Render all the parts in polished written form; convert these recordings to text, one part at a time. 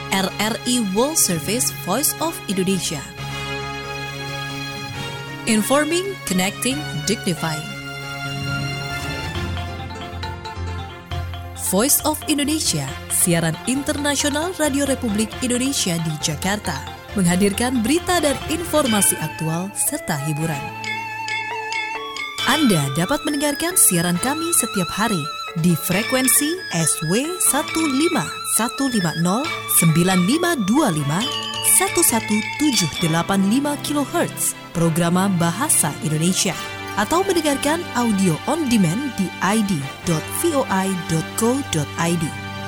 RRI World Service Voice of Indonesia. Informing, connecting, dignifying. Voice of Indonesia, siaran internasional Radio Republik Indonesia di Jakarta, menghadirkan berita dan informasi aktual serta hiburan. Anda dapat mendengarkan siaran kami setiap hari di frekuensi SW 15150 9525 11785 kHz, programa Bahasa Indonesia, atau mendengarkan audio on demand di id.voi.co.id.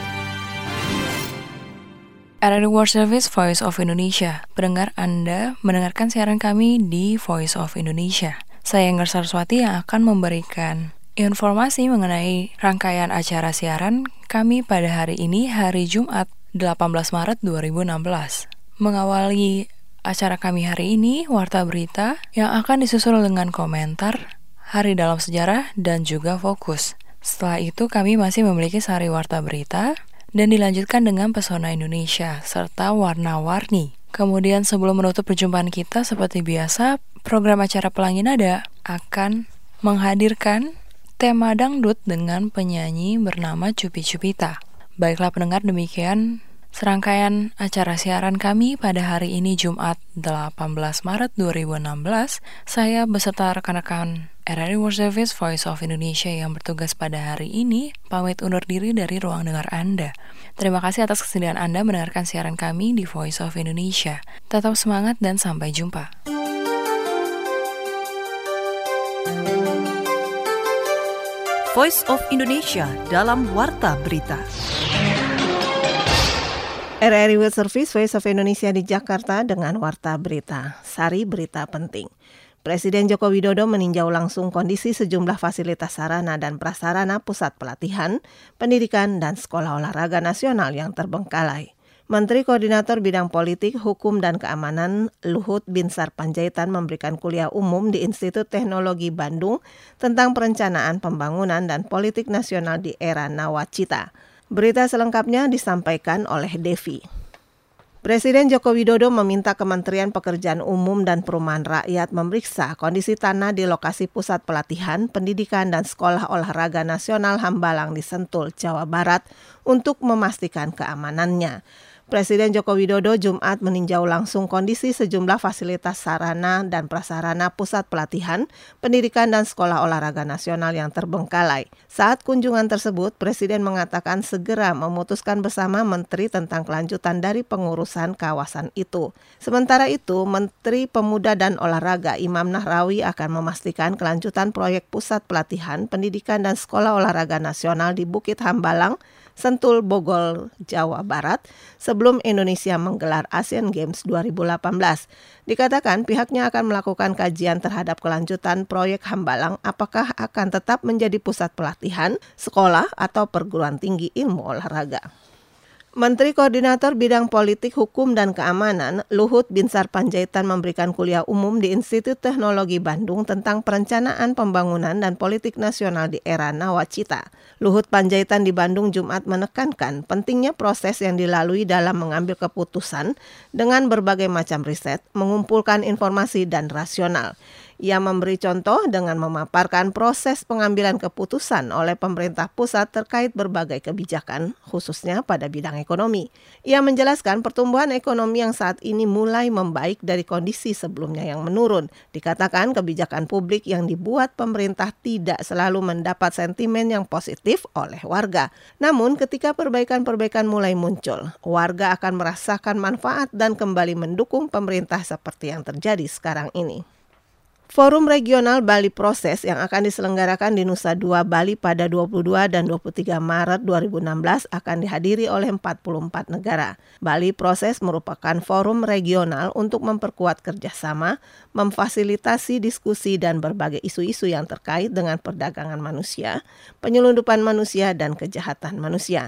RRI World Service Voice of Indonesia. Pendengar, Anda mendengarkan siaran kami di Voice of Indonesia. Saya Enggar Saraswati yang akan memberikan informasi mengenai rangkaian acara siaran kami pada hari ini, hari Jumat 18 Maret 2016. Mengawali acara kami hari ini, warta berita yang akan disusul dengan komentar, hari dalam sejarah, dan juga fokus. Setelah itu kami masih memiliki sehari warta berita dan dilanjutkan dengan pesona Indonesia serta warna-warni. Kemudian sebelum menutup perjumpaan kita, seperti biasa, program acara Pelangi Nada akan menghadirkan tema dangdut dengan penyanyi bernama Cupi Cupita. Baiklah pendengar, demikian serangkaian acara siaran kami pada hari ini Jumat 18 Maret 2016. Saya beserta rekan-rekan RRI World Service Voice of Indonesia yang bertugas pada hari ini pamit undur diri dari ruang dengar Anda. Terima kasih atas kesediaan Anda mendengarkan siaran kami di Voice of Indonesia. Tetap semangat dan sampai jumpa. Voice of Indonesia dalam warta berita. RRI World Service Voice of Indonesia di Jakarta dengan warta berita. Sari berita penting. Presiden Joko Widodo meninjau langsung kondisi sejumlah fasilitas sarana dan prasarana pusat pelatihan, pendidikan, dan sekolah olahraga nasional yang terbengkalai. Menteri Koordinator Bidang Politik, Hukum, dan Keamanan Luhut Binsar Panjaitan memberikan kuliah umum di Institut Teknologi Bandung tentang perencanaan pembangunan dan politik nasional di era Nawacita. Berita selengkapnya disampaikan oleh Devi. Presiden Joko Widodo meminta Kementerian Pekerjaan Umum dan Perumahan Rakyat memeriksa kondisi tanah di lokasi pusat pelatihan, pendidikan, dan sekolah olahraga nasional Hambalang di Sentul, Jawa Barat untuk memastikan keamanannya. Presiden Joko Widodo Jumat meninjau langsung kondisi sejumlah fasilitas sarana dan prasarana pusat pelatihan, pendidikan, dan sekolah olahraga nasional yang terbengkalai. Saat kunjungan tersebut, Presiden mengatakan segera memutuskan bersama Menteri tentang kelanjutan dari pengurusan kawasan itu. Sementara itu, Menteri Pemuda dan Olahraga Imam Nahrawi akan memastikan kelanjutan proyek pusat pelatihan, pendidikan, dan sekolah olahraga nasional di Bukit Hambalang, Sentul, Bogor, Jawa Barat, sebelum Indonesia menggelar Asian Games 2018. Dikatakan pihaknya akan melakukan kajian terhadap kelanjutan proyek Hambalang, apakah akan tetap menjadi pusat pelatihan, sekolah, atau perguruan tinggi ilmu olahraga. Menteri Koordinator Bidang Politik, Hukum, dan Keamanan Luhut Binsar Panjaitan memberikan kuliah umum di Institut Teknologi Bandung tentang perencanaan pembangunan dan politik nasional di era Nawacita. Luhut Panjaitan di Bandung Jumat menekankan pentingnya proses yang dilalui dalam mengambil keputusan dengan berbagai macam riset, mengumpulkan informasi dan rasional. Ia memberi contoh dengan memaparkan proses pengambilan keputusan oleh pemerintah pusat terkait berbagai kebijakan, khususnya pada bidang ekonomi. Ia menjelaskan pertumbuhan ekonomi yang saat ini mulai membaik dari kondisi sebelumnya yang menurun. Dikatakan kebijakan publik yang dibuat pemerintah tidak selalu mendapat sentimen yang positif oleh warga. Namun ketika perbaikan-perbaikan mulai muncul, warga akan merasakan manfaat dan kembali mendukung pemerintah seperti yang terjadi sekarang ini. Forum Regional Bali Proses yang akan diselenggarakan di Nusa Dua, Bali pada 22 dan 23 Maret 2016 akan dihadiri oleh 44 negara. Bali Proses merupakan forum regional untuk memperkuat kerjasama, memfasilitasi diskusi dan berbagai isu-isu yang terkait dengan perdagangan manusia, penyelundupan manusia, dan kejahatan manusia.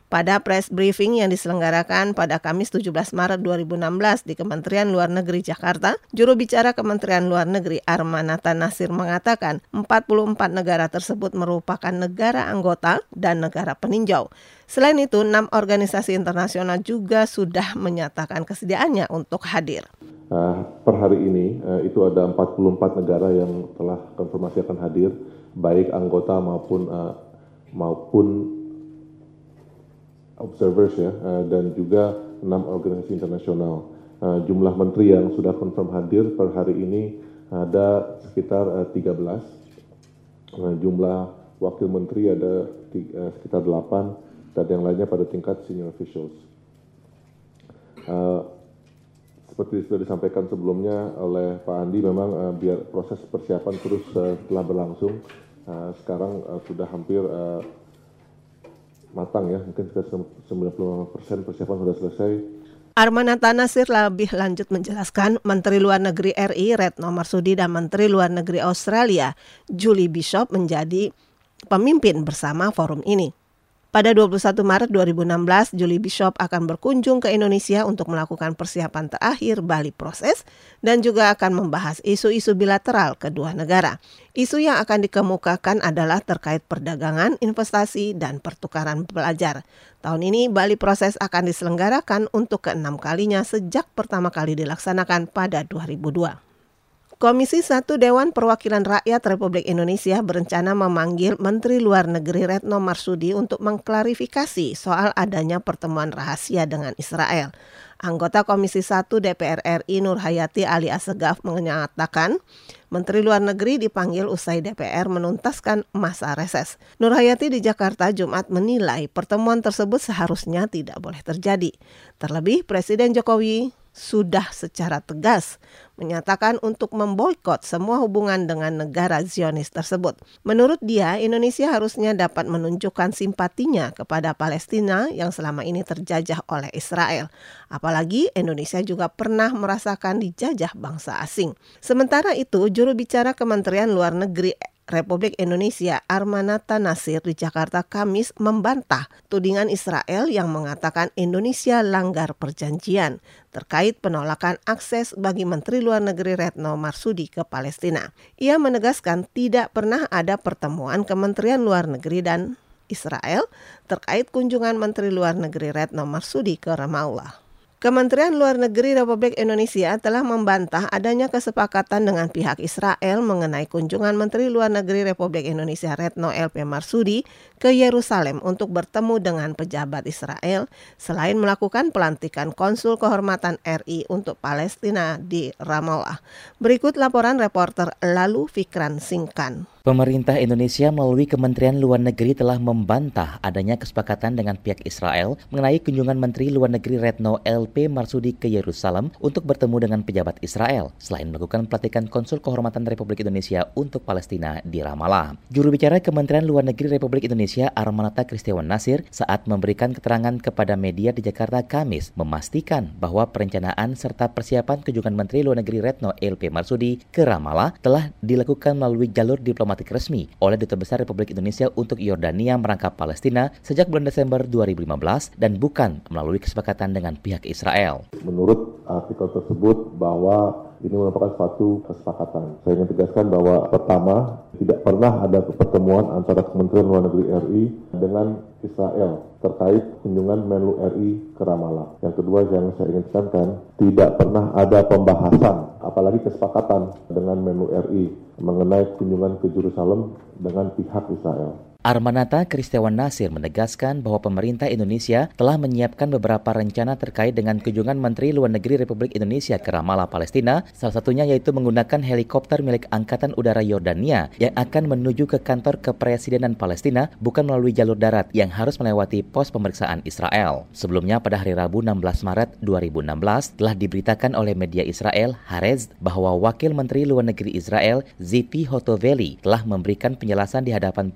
Pada press briefing yang diselenggarakan pada Kamis 17 Maret 2016 di Kementerian Luar Negeri Jakarta, juru bicara Kementerian Luar Negeri Armanata Nasir mengatakan 44 negara tersebut merupakan negara anggota dan negara peninjau. Selain itu, 6 organisasi internasional juga sudah menyatakan kesediaannya untuk hadir. Per hari ini itu ada 44 negara yang telah konfirmasi akan hadir, baik anggota maupun observers ya, dan juga 6 organisasi internasional. Jumlah menteri yang sudah confirm hadir per hari ini ada sekitar 13. Jumlah wakil menteri ada sekitar 8 dan yang lainnya pada tingkat senior officials. Seperti sudah disampaikan sebelumnya oleh Pak Andi, memang biar proses persiapan terus telah berlangsung. Sekarang sudah hampir matang ya, mungkin sekitar 95% persiapan sudah selesai. Armanata Nasir lebih lanjut menjelaskan Menteri Luar Negeri RI Retno Marsudi dan Menteri Luar Negeri Australia Julie Bishop menjadi pemimpin bersama forum ini. Pada 21 Maret 2016, Julie Bishop akan berkunjung ke Indonesia untuk melakukan persiapan terakhir Bali Proses dan juga akan membahas isu-isu bilateral kedua negara. Isu yang akan dikemukakan adalah terkait perdagangan, investasi, dan pertukaran pelajar. Tahun ini Bali Proses akan diselenggarakan untuk ke-6 kalinya sejak pertama kali dilaksanakan pada 2002. Komisi 1 Dewan Perwakilan Rakyat Republik Indonesia berencana memanggil Menteri Luar Negeri Retno Marsudi untuk mengklarifikasi soal adanya pertemuan rahasia dengan Israel. Anggota Komisi 1 DPR RI Nur Hayati Ali Assegaf menyatakan Menteri Luar Negeri dipanggil usai DPR menuntaskan masa reses. Nur Hayati di Jakarta Jumat menilai pertemuan tersebut seharusnya tidak boleh terjadi. Terlebih Presiden Jokowi sudah secara tegas menyatakan untuk memboikot semua hubungan dengan negara Zionis tersebut. Menurut dia, Indonesia harusnya dapat menunjukkan simpatinya kepada Palestina yang selama ini terjajah oleh Israel. Apalagi Indonesia juga pernah merasakan dijajah bangsa asing. Sementara itu, juru bicara Kementerian Luar Negeri Republik Indonesia Armanata Nasir di Jakarta Kamis membantah tudingan Israel yang mengatakan Indonesia langgar perjanjian terkait penolakan akses bagi Menteri Luar Negeri Retno Marsudi ke Palestina. Ia menegaskan tidak pernah ada pertemuan Kementerian Luar Negeri dan Israel terkait kunjungan Menteri Luar Negeri Retno Marsudi ke Ramallah. Kementerian Luar Negeri Republik Indonesia telah membantah adanya kesepakatan dengan pihak Israel mengenai kunjungan Menteri Luar Negeri Republik Indonesia Retno LP Marsudi ke Yerusalem untuk bertemu dengan pejabat Israel selain melakukan pelantikan konsul kehormatan RI untuk Palestina di Ramallah. Berikut laporan reporter Lalu Fikran Singkan. Pemerintah Indonesia melalui Kementerian Luar Negeri telah membantah adanya kesepakatan dengan pihak Israel mengenai kunjungan Menteri Luar Negeri Retno LP Marsudi ke Yerusalem untuk bertemu dengan pejabat Israel, selain melakukan pelantikan konsul kehormatan Republik Indonesia untuk Palestina di Ramallah. Juru bicara Kementerian Luar Negeri Republik Indonesia Armanata Kristiawan Nasir saat memberikan keterangan kepada media di Jakarta Kamis memastikan bahwa perencanaan serta persiapan kunjungan Menteri Luar Negeri Retno LP Marsudi ke Ramallah telah dilakukan melalui jalur diplomatik resmi oleh Duta Besar Republik Indonesia untuk Yordania merangkap Palestina sejak bulan Desember 2015 dan bukan melalui kesepakatan dengan pihak Israel. Menurut artikel tersebut bahwa ini merupakan suatu kesepakatan. Saya ingin tegaskan bahwa pertama, tidak pernah ada pertemuan antara Kementerian Luar Negeri RI dengan Israel terkait kunjungan Menlu RI ke Ramallah. Yang kedua yang saya ingin tekankan, tidak pernah ada pembahasan, apalagi kesepakatan dengan Menlu RI mengenai kunjungan ke Yerusalem dengan pihak Israel. Armanata Kristiawan Nasir menegaskan bahwa pemerintah Indonesia telah menyiapkan beberapa rencana terkait dengan kunjungan Menteri Luar Negeri Republik Indonesia ke Ramallah, Palestina, salah satunya yaitu menggunakan helikopter milik Angkatan Udara Yordania yang akan menuju ke kantor kepresidenan Palestina bukan melalui jalur darat yang harus melewati pos pemeriksaan Israel. Sebelumnya pada hari Rabu 16 Maret 2016 telah diberitakan oleh media Israel Haaretz bahwa Wakil Menteri Luar Negeri Israel Zipi Hotovely telah memberikan penjelasan di hadapan parlemen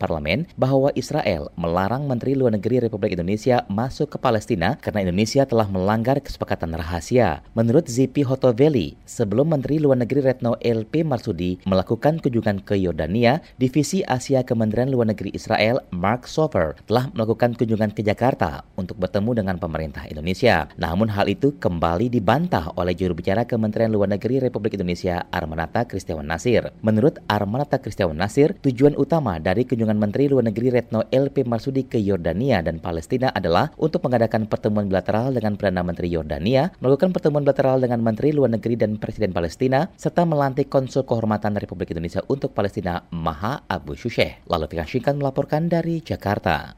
bahwa Israel melarang Menteri Luar Negeri Republik Indonesia masuk ke Palestina karena Indonesia telah melanggar kesepakatan rahasia. Menurut Zipi Hotoveli, sebelum Menteri Luar Negeri Retno LP Marsudi melakukan kunjungan ke Yordania, Divisi Asia Kementerian Luar Negeri Israel, Mark Sofer, telah melakukan kunjungan ke Jakarta untuk bertemu dengan pemerintah Indonesia. Namun hal itu kembali dibantah oleh juru bicara Kementerian Luar Negeri Republik Indonesia, Armanata Kristiawan Nasir. Menurut Armanata Kristiawan Nasir, tujuan utama dari kunjungan Menteri Luar Negeri Retno LP Marsudi ke Yordania dan Palestina adalah untuk mengadakan pertemuan bilateral dengan Perdana Menteri Yordania, melakukan pertemuan bilateral dengan Menteri Luar Negeri dan Presiden Palestina, serta melantik Konsul Kehormatan Republik Indonesia untuk Palestina, Maha Abu Syusheh. Lalu Fikang Syingkan melaporkan dari Jakarta.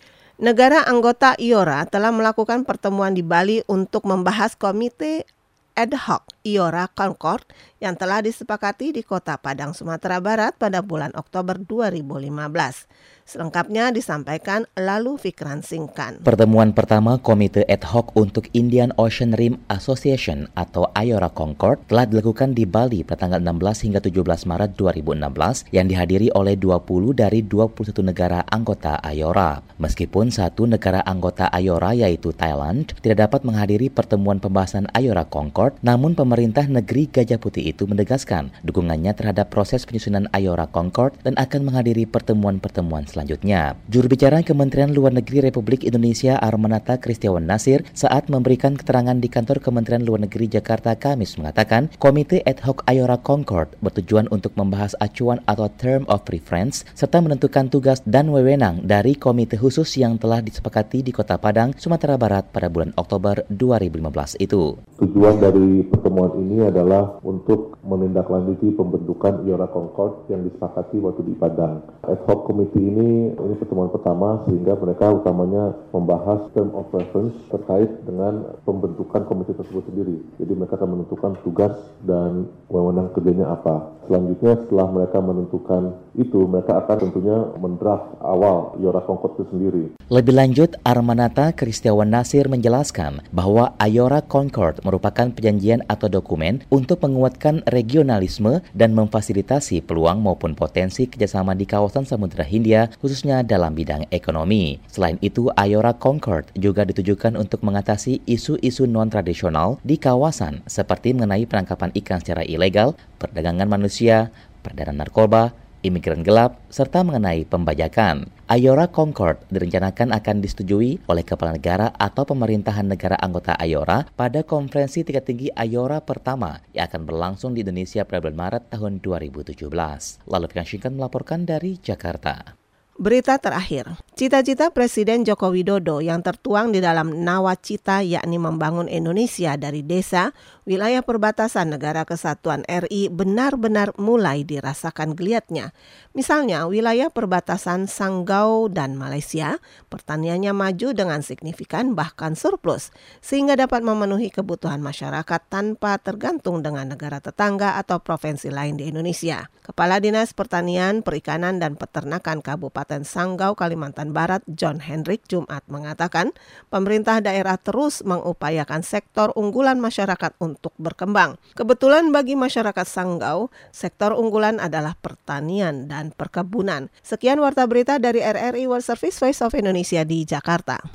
Negara anggota IORA telah melakukan pertemuan di Bali untuk membahas komite ad hoc IORA Concord yang telah disepakati di Kota Padang, Sumatera Barat pada bulan Oktober 2015. Selengkapnya disampaikan Lalu Fikran Singkan. Pertemuan pertama Komite Ad Hoc untuk Indian Ocean Rim Association atau IORA Concord telah dilakukan di Bali pada tanggal 16 hingga 17 Maret 2016 yang dihadiri oleh 20 dari 21 negara anggota IORA. Meskipun satu negara anggota IORA yaitu Thailand tidak dapat menghadiri pertemuan pembahasan IORA Concord, namun pemerintah negeri Gajah Putih itu menegaskan dukungannya terhadap proses penyusunan IORA Concord dan akan menghadiri pertemuan-pertemuan selanjutnya. Juru bicara Kementerian Luar Negeri Republik Indonesia Armanata Kristiawan Nasir saat memberikan keterangan di kantor Kementerian Luar Negeri Jakarta Kamis mengatakan Komite Ad Hoc IORA Concord bertujuan untuk membahas acuan atau Term of Reference serta menentukan tugas dan wewenang dari komite khusus yang telah disepakati di Kota Padang, Sumatera Barat pada bulan Oktober 2015 itu. Tujuan dari pertemuan ini adalah untuk menindaklanjuti pembentukan IORA Concord yang disepakati waktu di Padang. Ad hoc Committee ini pertemuan pertama sehingga mereka utamanya membahas term of reference terkait dengan pembentukan komite tersebut sendiri. Jadi mereka akan menentukan tugas dan wewenang kerjanya apa. Selanjutnya setelah mereka menentukan itu, mereka akan tentunya mendraft awal IORA Concord itu sendiri. Lebih lanjut, Armanata Kristiawan Nasir menjelaskan bahwa IORA Concord merupakan perjanjian atau dokumen untuk menguatkan regionalisme dan memfasilitasi peluang maupun potensi kerjasama di kawasan Samudra Hindia, khususnya dalam bidang ekonomi. Selain itu, IORA Concord juga ditujukan untuk mengatasi isu-isu non-tradisional di kawasan seperti mengenai penangkapan ikan secara ilegal, perdagangan manusia, peredaran narkoba, imigran gelap, serta mengenai pembajakan. IORA Concord direncanakan akan disetujui oleh kepala negara atau pemerintahan negara anggota IORA pada konferensi tingkat tinggi IORA pertama yang akan berlangsung di Indonesia pada bulan Maret tahun 2017. Lalu Fikang Syingkan melaporkan dari Jakarta. Berita terakhir, cita-cita Presiden Joko Widodo yang tertuang di dalam Nawacita yakni membangun Indonesia dari desa, wilayah perbatasan negara kesatuan RI benar-benar mulai dirasakan geliatnya. Misalnya wilayah perbatasan Sanggau dan Malaysia, pertaniannya maju dengan signifikan bahkan surplus, sehingga dapat memenuhi kebutuhan masyarakat tanpa tergantung dengan negara tetangga atau provinsi lain di Indonesia. Kepala Dinas Pertanian, Perikanan, dan Peternakan Kabupaten Sanggau, Kalimantan Barat, John Hendrik Jumat mengatakan, pemerintah daerah terus mengupayakan sektor unggulan masyarakat untuk berkembang. Kebetulan bagi masyarakat Sanggau, sektor unggulan adalah pertanian dan perkebunan. Sekian warta berita dari RRI World Service Voice of Indonesia di Jakarta.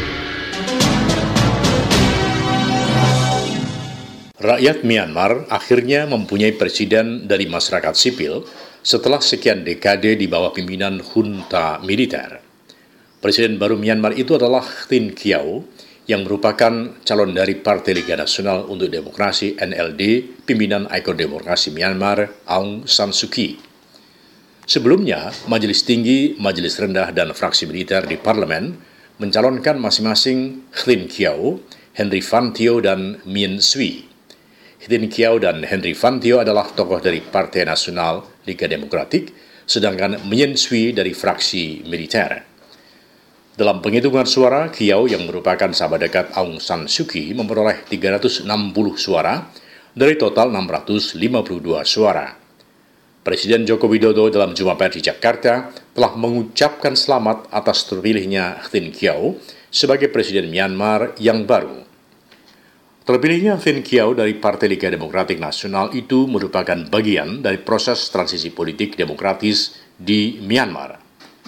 Rakyat Myanmar akhirnya mempunyai presiden dari masyarakat sipil setelah sekian dekade di bawah pimpinan junta militer. Presiden baru Myanmar itu adalah Tin Kyaw yang merupakan calon dari Partai Liga Nasional untuk Demokrasi NLD, pimpinan ikon demokrasi Myanmar Aung San Suu Kyi. Sebelumnya, Majelis Tinggi, Majelis Rendah, dan fraksi militer di parlemen mencalonkan masing-masing Tin Kyaw, Henry Van Thieu, dan Min Sui. Tin Kyaw dan Henry Van Thieu adalah tokoh dari Partai Nasional Liga Demokratik, sedangkan Min Sui dari fraksi militer. Dalam penghitungan suara, Kyaw yang merupakan sahabat dekat Aung San Suu Kyi memperoleh 360 suara dari total 652 suara. Presiden Joko Widodo dalam jumpa pers di Jakarta telah mengucapkan selamat atas terpilihnya Tin Kyaw sebagai Presiden Myanmar yang baru. Terpilihnya Tin Kyaw dari Partai Liga Demokratik Nasional itu merupakan bagian dari proses transisi politik demokratis di Myanmar.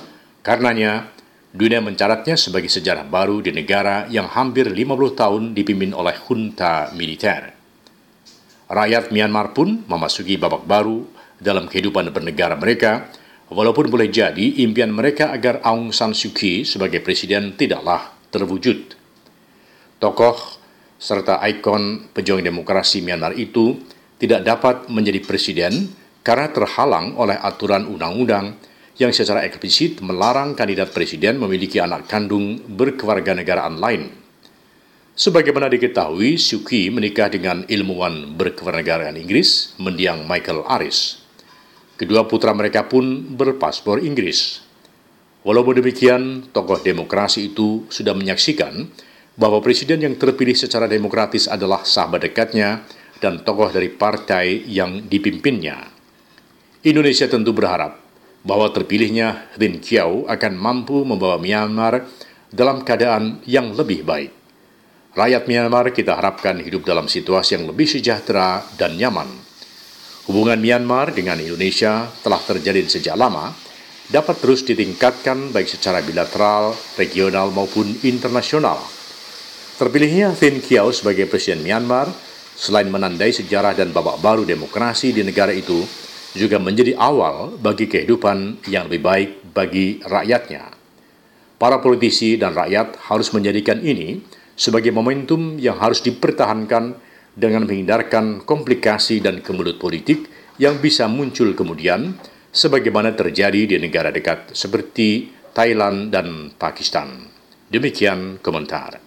Karenanya, dunia mencatatnya sebagai sejarah baru di negara yang hampir 50 tahun dipimpin oleh junta militer. Rakyat Myanmar pun memasuki babak baru dalam kehidupan bernegara mereka, walaupun boleh jadi impian mereka agar Aung San Suu Kyi sebagai presiden tidaklah terwujud. Tokoh serta ikon pejuang demokrasi Myanmar itu tidak dapat menjadi presiden karena terhalang oleh aturan undang-undang yang secara eksplisit melarang kandidat presiden memiliki anak kandung berkewarganegaraan lain. Sebagaimana diketahui, Suu Kyi menikah dengan ilmuwan berkewarganegaraan Inggris, mendiang Michael Aris. Kedua putra mereka pun berpaspor Inggris. Walaupun demikian, tokoh demokrasi itu sudah menyaksikan bahwa presiden yang terpilih secara demokratis adalah sahabat dekatnya dan tokoh dari partai yang dipimpinnya. Indonesia tentu berharap bahwa terpilihnya Lin Chiao akan mampu membawa Myanmar dalam keadaan yang lebih baik. Rakyat Myanmar kita harapkan hidup dalam situasi yang lebih sejahtera dan nyaman. Hubungan Myanmar dengan Indonesia telah terjalin sejak lama, dapat terus ditingkatkan baik secara bilateral, regional maupun internasional. Terpilihnya Lin Chiao sebagai presiden Myanmar, selain menandai sejarah dan babak baru demokrasi di negara itu, juga menjadi awal bagi kehidupan yang lebih baik bagi rakyatnya. Para politisi dan rakyat harus menjadikan ini sebagai momentum yang harus dipertahankan dengan menghindarkan komplikasi dan kemelut politik yang bisa muncul kemudian, sebagaimana terjadi di negara dekat seperti Thailand dan Pakistan. Demikian komentar.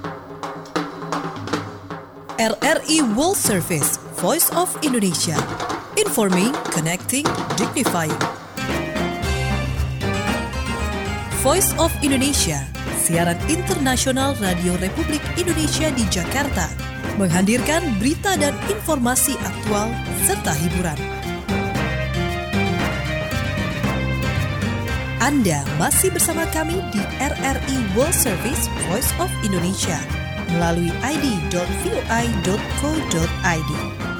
RRI World Service, Voice of Indonesia. Informing, connecting, dignifying. Voice of Indonesia, siaran internasional Radio Republik Indonesia di Jakarta, menghadirkan berita dan informasi aktual serta hiburan. Anda masih bersama kami di RRI World Service Voice of Indonesia melalui id.voi.co.id.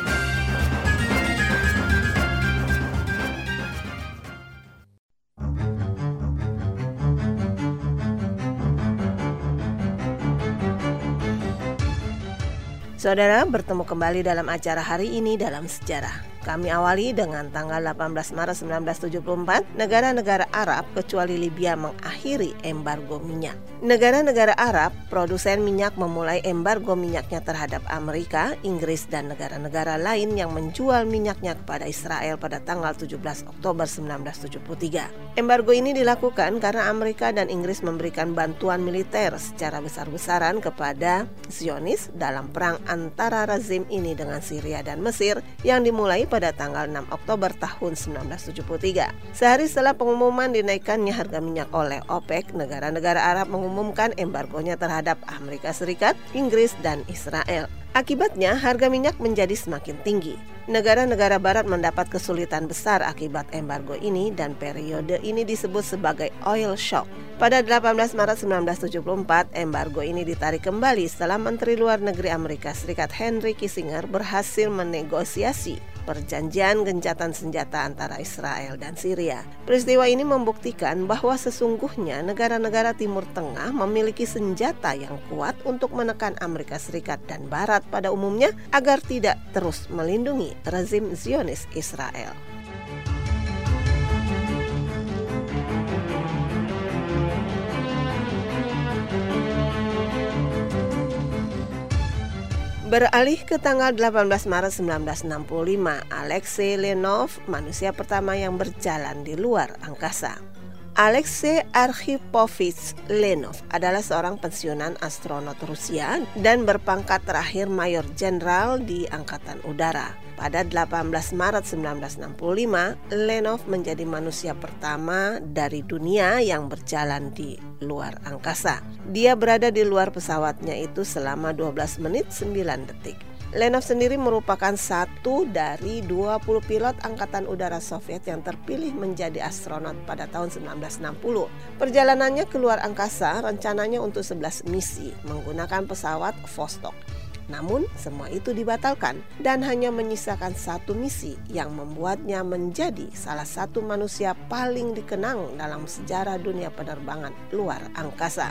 Saudara, bertemu kembali dalam acara hari ini dalam sejarah. Kami awali dengan tanggal 18 Maret 1974, negara-negara Arab kecuali Libya mengakhiri embargo minyak. Negara-negara Arab, produsen minyak memulai embargo minyaknya terhadap Amerika, Inggris, dan negara-negara lain yang menjual minyaknya kepada Israel pada tanggal 17 Oktober 1973. Embargo ini dilakukan karena Amerika dan Inggris memberikan bantuan militer secara besar-besaran kepada Zionis dalam perang antara rezim ini dengan Syria dan Mesir yang dimulai pada tanggal 6 Oktober tahun 1973. Sehari setelah pengumuman dinaikannya harga minyak oleh OPEC, negara-negara Arab mengumumkan embargonya terhadap Amerika Serikat, Inggris, dan Israel. Akibatnya, harga minyak menjadi semakin tinggi. Negara-negara barat mendapat kesulitan besar akibat embargo ini dan periode ini disebut sebagai oil shock. Pada 18 Maret 1974, embargo ini ditarik kembali setelah Menteri Luar Negeri Amerika Serikat Henry Kissinger berhasil menegosiasi perjanjian gencatan senjata antara Israel dan Syria. Peristiwa ini membuktikan bahwa sesungguhnya negara-negara Timur Tengah memiliki senjata yang kuat untuk menekan Amerika Serikat dan Barat pada umumnya agar tidak terus melindungi rezim Zionis Israel. Beralih ke tanggal 18 Maret 1965, Alexei Leonov, manusia pertama yang berjalan di luar angkasa. Alexei Arhipovich Leonov adalah seorang pensiunan astronot Rusia dan berpangkat terakhir Mayor Jenderal di Angkatan Udara. Pada 18 Maret 1965, Leonov menjadi manusia pertama dari dunia yang berjalan di luar angkasa. Dia berada di luar pesawatnya itu selama 12 menit 9 detik. Leonov sendiri merupakan satu dari 20 pilot Angkatan Udara Soviet yang terpilih menjadi astronot pada tahun 1960. Perjalanannya ke luar angkasa rencananya untuk 11 misi menggunakan pesawat Vostok. Namun, semua itu dibatalkan dan hanya menyisakan satu misi yang membuatnya menjadi salah satu manusia paling dikenang dalam sejarah dunia penerbangan luar angkasa.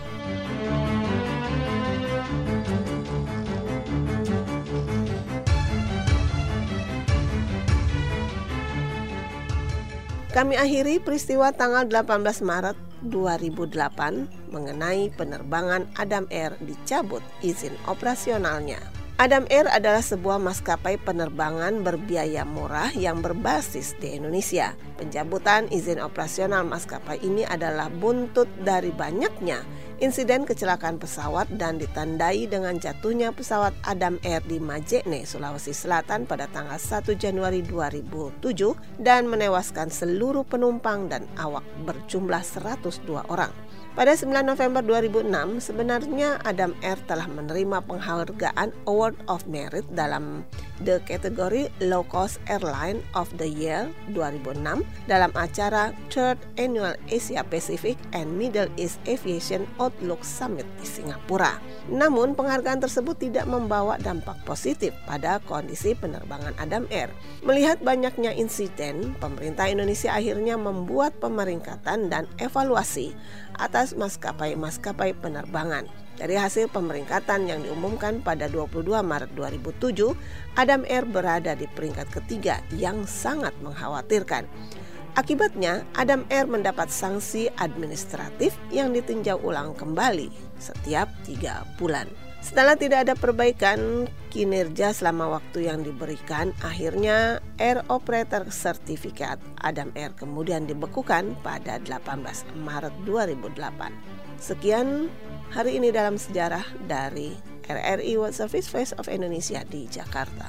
Kami akhiri peristiwa tanggal 18 Maret 2008 mengenai penerbangan Adam Air dicabut izin operasionalnya. Adam Air adalah sebuah maskapai penerbangan berbiaya murah yang berbasis di Indonesia. Pencabutan izin operasional maskapai ini adalah buntut dari banyaknya insiden kecelakaan pesawat dan ditandai dengan jatuhnya pesawat Adam Air di Majene, Sulawesi Selatan pada tanggal 1 Januari 2007 dan menewaskan seluruh penumpang dan awak berjumlah 102 orang. Pada 9 November 2006, sebenarnya Adam Air telah menerima penghargaan Award of Merit dalam the kategori Low Cost Airline of the Year 2006 dalam acara Third Annual Asia Pacific and Middle East Aviation Outlook Summit di Singapura. Namun, penghargaan tersebut tidak membawa dampak positif pada kondisi penerbangan Adam Air. Melihat banyaknya insiden, pemerintah Indonesia akhirnya membuat pemeringkatan dan evaluasi atas maskapai-maskapai penerbangan. Dari hasil pemeringkatan yang diumumkan pada 22 Maret 2007, Adam Air berada di peringkat ketiga yang sangat mengkhawatirkan. Akibatnya, Adam Air mendapat sanksi administratif yang ditinjau ulang kembali setiap 3 bulan. Setelah tidak ada perbaikan kinerja selama waktu yang diberikan, akhirnya Air Operator Certificate Adam Air kemudian dibekukan pada 18 Maret 2008. Sekian hari ini dalam sejarah dari RRI World Service Voice of Indonesia di Jakarta.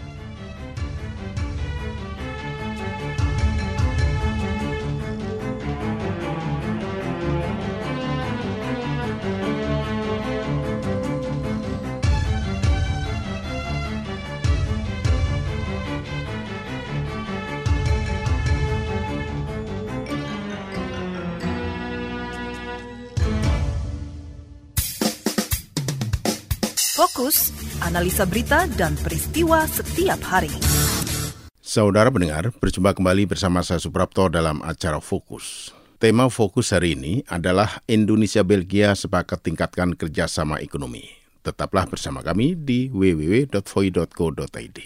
Fokus, analisa berita dan peristiwa setiap hari. Saudara pendengar, berjumpa kembali bersama saya Suprapto dalam acara Fokus. Tema Fokus hari ini adalah Indonesia-Belgia sepakat tingkatkan kerjasama ekonomi. Tetaplah bersama kami di www.voi.co.id.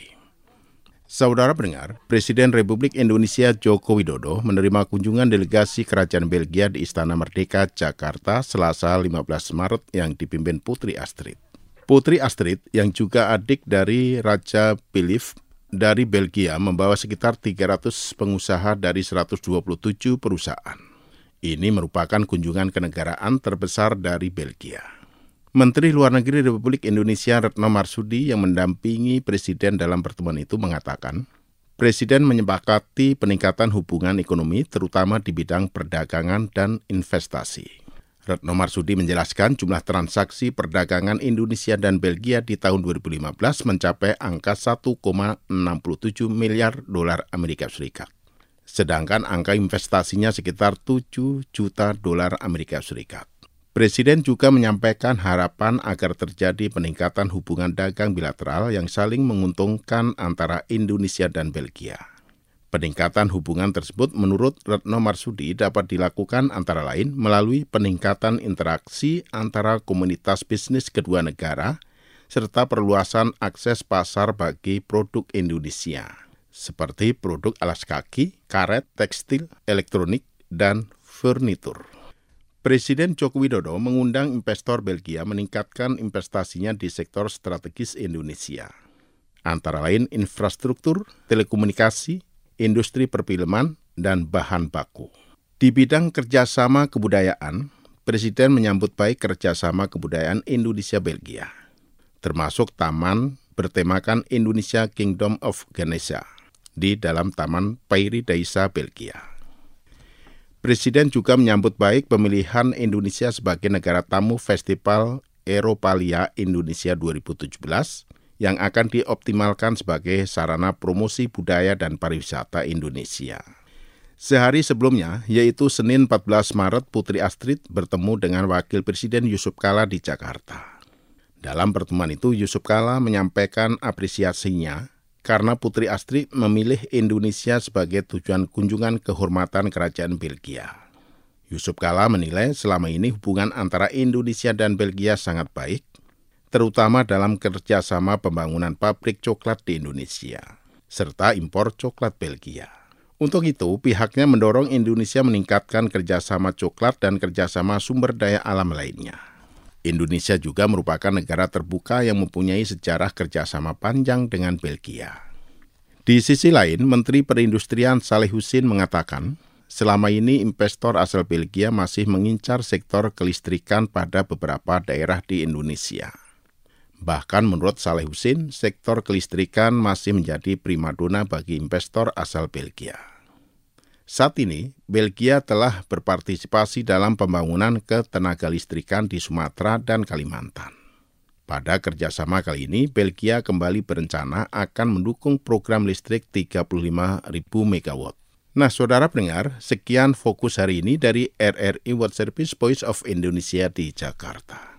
Saudara pendengar, Presiden Republik Indonesia Joko Widodo menerima kunjungan delegasi Kerajaan Belgia di Istana Merdeka, Jakarta, Selasa 15 Maret yang dipimpin Putri Astrid. Putri Astrid, yang juga adik dari Raja Philip dari Belgia, membawa sekitar 300 pengusaha dari 127 perusahaan. Ini merupakan kunjungan kenegaraan terbesar dari Belgia. Menteri Luar Negeri Republik Indonesia Retno Marsudi yang mendampingi Presiden dalam pertemuan itu mengatakan, Presiden menyepakati peningkatan hubungan ekonomi terutama di bidang perdagangan dan investasi. Retno Marsudi menjelaskan jumlah transaksi perdagangan Indonesia dan Belgia di tahun 2015 mencapai angka 1,67 miliar dolar Amerika Serikat. Sedangkan angka investasinya sekitar 7 juta dolar Amerika Serikat. Presiden juga menyampaikan harapan agar terjadi peningkatan hubungan dagang bilateral yang saling menguntungkan antara Indonesia dan Belgia. Peningkatan hubungan tersebut menurut Retno Marsudi dapat dilakukan antara lain melalui peningkatan interaksi antara komunitas bisnis kedua negara serta perluasan akses pasar bagi produk Indonesia, seperti produk alas kaki, karet, tekstil, elektronik, dan furnitur. Presiden Joko Widodo mengundang investor Belgia meningkatkan investasinya di sektor strategis Indonesia, antara lain infrastruktur, telekomunikasi, industri perfilman, dan bahan baku. Di bidang kerjasama kebudayaan, Presiden menyambut baik kerjasama kebudayaan Indonesia-Belgia, termasuk taman bertemakan Indonesia Kingdom of Ganesha di dalam Taman Pairie-Daisa, Belgia. Presiden juga menyambut baik pemilihan Indonesia sebagai negara tamu Festival Europalia Indonesia 2017 yang akan dioptimalkan sebagai sarana promosi budaya dan pariwisata Indonesia. Sehari sebelumnya, yaitu Senin 14 Maret, Putri Astrid bertemu dengan Wakil Presiden Yusuf Kala di Jakarta. Dalam pertemuan itu, Yusuf Kala menyampaikan apresiasinya karena Putri Astrid memilih Indonesia sebagai tujuan kunjungan kehormatan Kerajaan Belgia. Yusuf Kala menilai selama ini hubungan antara Indonesia dan Belgia sangat baik, terutama dalam kerjasama pembangunan pabrik coklat di Indonesia, serta impor coklat Belgia. Untuk itu, pihaknya mendorong Indonesia meningkatkan kerjasama coklat dan kerjasama sumber daya alam lainnya. Indonesia juga merupakan negara terbuka yang mempunyai sejarah kerjasama panjang dengan Belgia. Di sisi lain, Menteri Perindustrian Saleh Husin mengatakan, selama ini investor asal Belgia masih mengincar sektor kelistrikan pada beberapa daerah di Indonesia. Bahkan menurut Saleh Husin, sektor kelistrikan masih menjadi primadona bagi investor asal Belgia. Saat ini, Belgia telah berpartisipasi dalam pembangunan ketenaga listrikan di Sumatera dan Kalimantan. Pada kerjasama kali ini, Belgia kembali berencana akan mendukung program listrik 35.000 MW. Nah, saudara pendengar, sekian fokus hari ini dari RRI World Service Voice of Indonesia di Jakarta.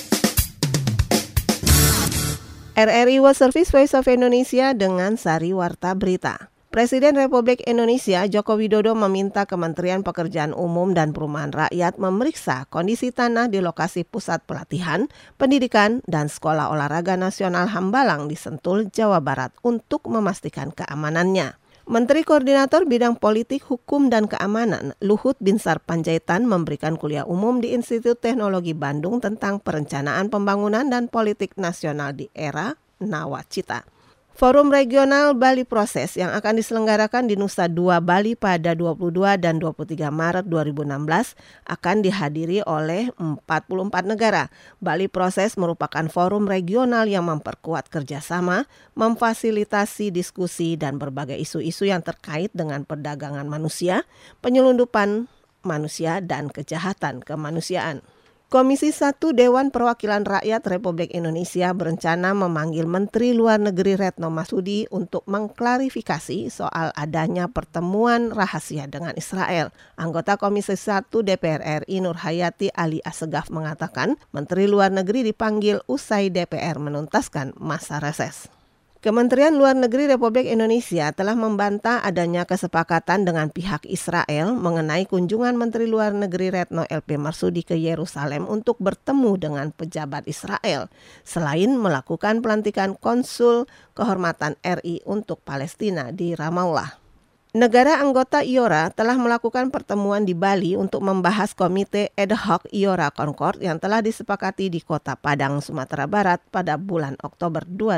RRI World Service Voice of Indonesia dengan Sari Warta Berita. Presiden Republik Indonesia Joko Widodo meminta Kementerian Pekerjaan Umum dan Perumahan Rakyat memeriksa kondisi tanah di lokasi pusat pelatihan, pendidikan, dan Sekolah Olahraga Nasional Hambalang di Sentul, Jawa Barat untuk memastikan keamanannya. Menteri Koordinator Bidang Politik, Hukum, dan Keamanan Luhut Binsar Panjaitan memberikan kuliah umum di Institut Teknologi Bandung tentang perencanaan pembangunan dan politik nasional di era Nawacita. Forum Regional Bali Proses yang akan diselenggarakan di Nusa Dua Bali pada 22 dan 23 Maret 2016 akan dihadiri oleh 44 negara. Bali Proses merupakan forum regional yang memperkuat kerjasama, memfasilitasi diskusi dan berbagai isu-isu yang terkait dengan perdagangan manusia, penyelundupan manusia, dan kejahatan kemanusiaan. Komisi 1 Dewan Perwakilan Rakyat Republik Indonesia berencana memanggil Menteri Luar Negeri Retno Marsudi untuk mengklarifikasi soal adanya pertemuan rahasia dengan Israel. Anggota Komisi 1 DPR RI Nur Hayati Ali Assegaf mengatakan Menteri Luar Negeri dipanggil usai DPR menuntaskan masa reses. Kementerian Luar Negeri Republik Indonesia telah membantah adanya kesepakatan dengan pihak Israel mengenai kunjungan Menteri Luar Negeri Retno LP Marsudi ke Yerusalem untuk bertemu dengan pejabat Israel, selain melakukan pelantikan konsul kehormatan RI untuk Palestina di Ramallah. Negara anggota IORA telah melakukan pertemuan di Bali untuk membahas Komite Ad Hoc IORA Concord yang telah disepakati di Kota Padang, Sumatera Barat pada bulan Oktober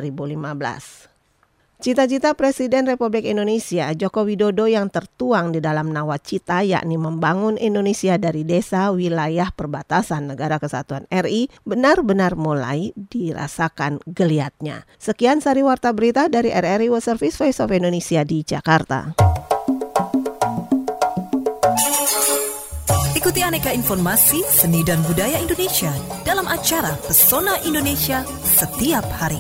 2015. Cita-cita Presiden Republik Indonesia Joko Widodo yang tertuang di dalam Nawacita, yakni membangun Indonesia dari desa wilayah perbatasan Negara Kesatuan RI, benar-benar mulai dirasakan geliatnya. Sekian Sari Warta Berita dari RRI World Service Voice of Indonesia di Jakarta. Ikuti aneka informasi seni dan budaya Indonesia dalam acara Pesona Indonesia setiap hari.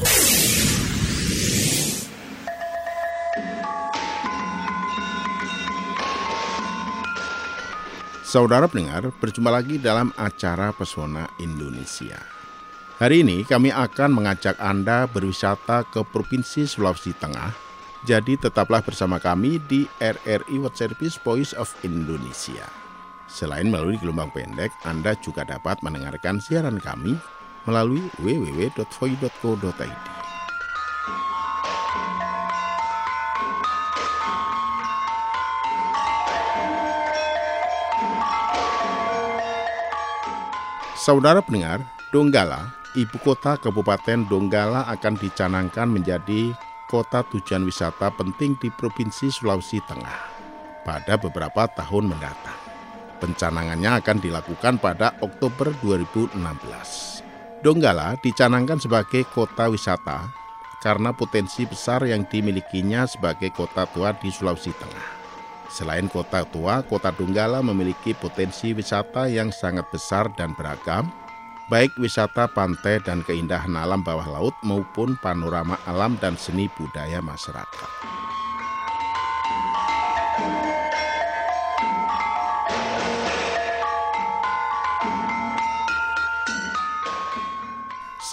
Saudara pendengar, berjumpa lagi dalam acara Pesona Indonesia. Hari ini kami akan mengajak Anda berwisata ke Provinsi Sulawesi Tengah. Jadi tetaplah bersama kami di RRI World Service Voice of Indonesia. Selain melalui gelombang pendek, Anda juga dapat mendengarkan siaran kami melalui www.voi.co.id. Saudara pendengar, Donggala, ibu kota Kabupaten Donggala akan dicanangkan menjadi kota tujuan wisata penting di Provinsi Sulawesi Tengah pada beberapa tahun mendatang. Pencanangannya akan dilakukan pada Oktober 2016. Donggala dicanangkan sebagai kota wisata karena potensi besar yang dimilikinya sebagai kota tua di Sulawesi Tengah. Selain kota tua, kota Donggala memiliki potensi wisata yang sangat besar dan beragam, baik wisata pantai dan keindahan alam bawah laut maupun panorama alam dan seni budaya masyarakat.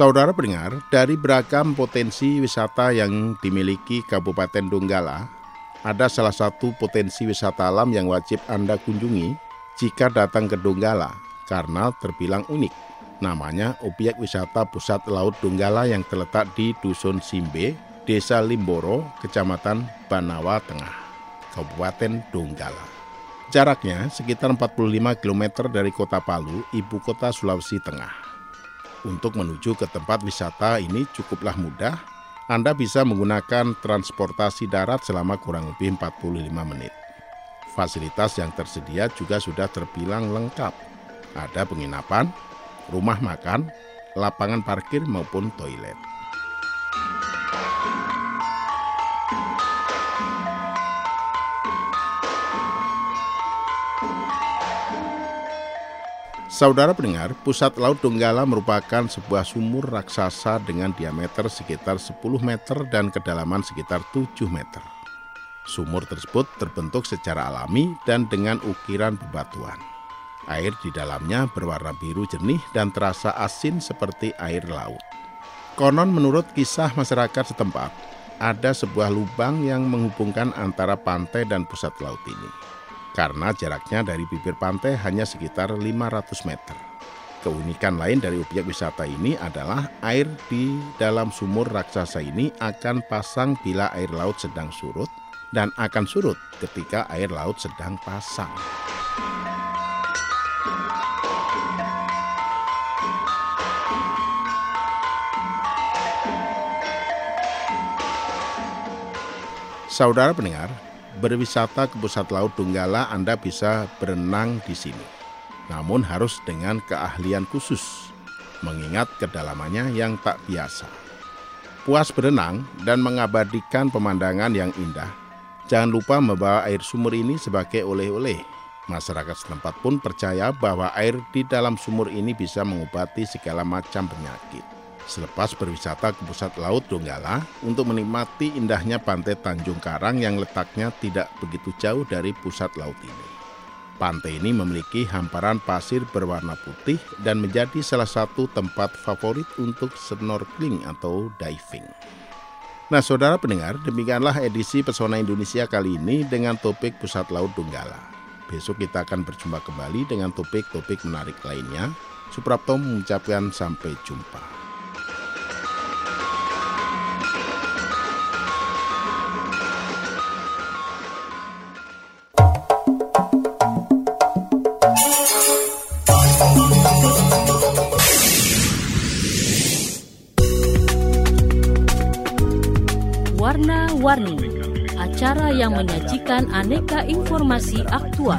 Saudara pendengar, dari beragam potensi wisata yang dimiliki Kabupaten Donggala, ada salah satu potensi wisata alam yang wajib Anda kunjungi jika datang ke Donggala karena terbilang unik. Namanya Obyek Wisata Pusat Laut Donggala yang terletak di Dusun Simbe, Desa Limboro, Kecamatan Banawa Tengah, Kabupaten Donggala. Jaraknya sekitar 45 km dari Kota Palu, ibu kota Sulawesi Tengah. Untuk menuju ke tempat wisata ini cukuplah mudah. Anda bisa menggunakan transportasi darat selama kurang lebih 45 menit. Fasilitas yang tersedia juga sudah terbilang lengkap. Ada penginapan, rumah makan, lapangan parkir maupun toilet. Saudara pendengar, Pusat Laut Donggala merupakan sebuah sumur raksasa dengan diameter sekitar 10 meter dan kedalaman sekitar 7 meter. Sumur tersebut terbentuk secara alami dan dengan ukiran bebatuan. Air di dalamnya berwarna biru jernih dan terasa asin seperti air laut. Konon menurut kisah masyarakat setempat, ada sebuah lubang yang menghubungkan antara pantai dan pusat laut ini. Karena jaraknya dari bibir pantai hanya sekitar 500 meter. Keunikan lain dari objek wisata ini adalah air di dalam sumur raksasa ini akan pasang bila air laut sedang surut dan akan surut ketika air laut sedang pasang. Saudara pendengar, berwisata ke Pusat Laut Donggala Anda bisa berenang di sini. Namun harus dengan keahlian khusus, mengingat kedalamannya yang tak biasa. Puas berenang dan mengabadikan pemandangan yang indah, jangan lupa membawa air sumur ini sebagai oleh-oleh. Masyarakat setempat pun percaya bahwa air di dalam sumur ini bisa mengobati segala macam penyakit. Selepas berwisata ke Pusat Laut Donggala untuk menikmati indahnya pantai Tanjung Karang yang letaknya tidak begitu jauh dari pusat laut ini. Pantai ini memiliki hamparan pasir berwarna putih dan menjadi salah satu tempat favorit untuk snorkeling atau diving. Nah, saudara pendengar, demikianlah edisi Pesona Indonesia kali ini dengan topik Pusat Laut Donggala. Besok kita akan berjumpa kembali dengan topik-topik menarik lainnya. Suprapto mengucapkan sampai jumpa. Warna-Warni, acara yang menyajikan aneka informasi aktual.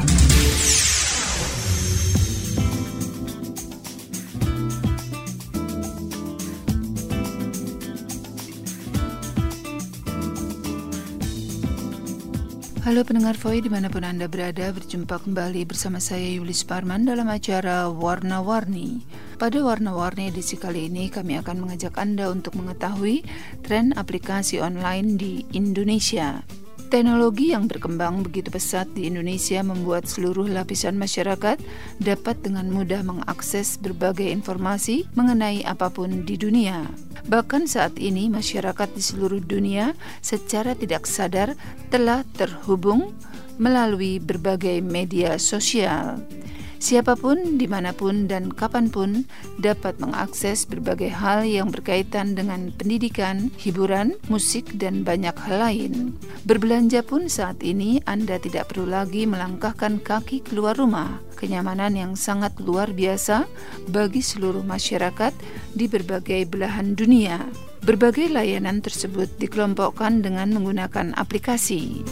Halo pendengar Voi dimanapun Anda berada, berjumpa kembali bersama saya Yulis Parman dalam acara Warna-Warni. Pada Warna-Warni edisi kali ini kami akan mengajak Anda untuk mengetahui tren aplikasi online di Indonesia. Teknologi yang berkembang begitu pesat di Indonesia membuat seluruh lapisan masyarakat dapat dengan mudah mengakses berbagai informasi mengenai apapun di dunia. Bahkan saat ini masyarakat di seluruh dunia secara tidak sadar telah terhubung melalui berbagai media sosial. Siapapun, dimanapun, dan kapanpun dapat mengakses berbagai hal yang berkaitan dengan pendidikan, hiburan, musik, dan banyak hal lain. Berbelanja pun saat ini Anda tidak perlu lagi melangkahkan kaki keluar rumah. Kenyamanan yang sangat luar biasa bagi seluruh masyarakat di berbagai belahan dunia. Berbagai layanan tersebut dikelompokkan dengan menggunakan aplikasi.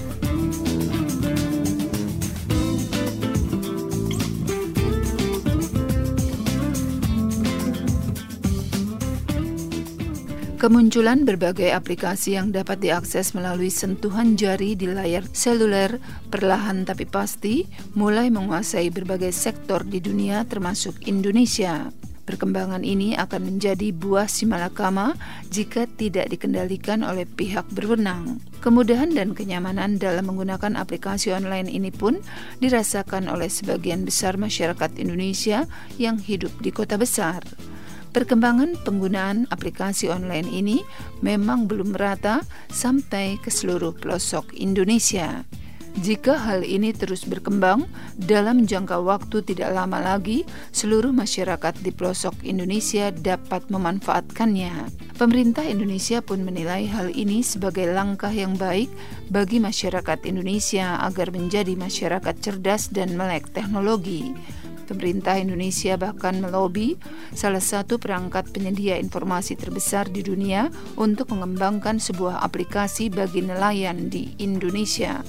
Kemunculan berbagai aplikasi yang dapat diakses melalui sentuhan jari di layar seluler perlahan tapi pasti mulai menguasai berbagai sektor di dunia termasuk Indonesia. Perkembangan ini akan menjadi buah simalakama jika tidak dikendalikan oleh pihak berwenang. Kemudahan dan kenyamanan dalam menggunakan aplikasi online ini pun dirasakan oleh sebagian besar masyarakat Indonesia yang hidup di kota besar. Perkembangan penggunaan aplikasi online ini memang belum merata sampai ke seluruh pelosok Indonesia. Jika hal ini terus berkembang, dalam jangka waktu tidak lama lagi, seluruh masyarakat di pelosok Indonesia dapat memanfaatkannya. Pemerintah Indonesia pun menilai hal ini sebagai langkah yang baik bagi masyarakat Indonesia agar menjadi masyarakat cerdas dan melek teknologi. Pemerintah Indonesia bahkan melobi salah satu perangkat penyedia informasi terbesar di dunia untuk mengembangkan sebuah aplikasi bagi nelayan di Indonesia.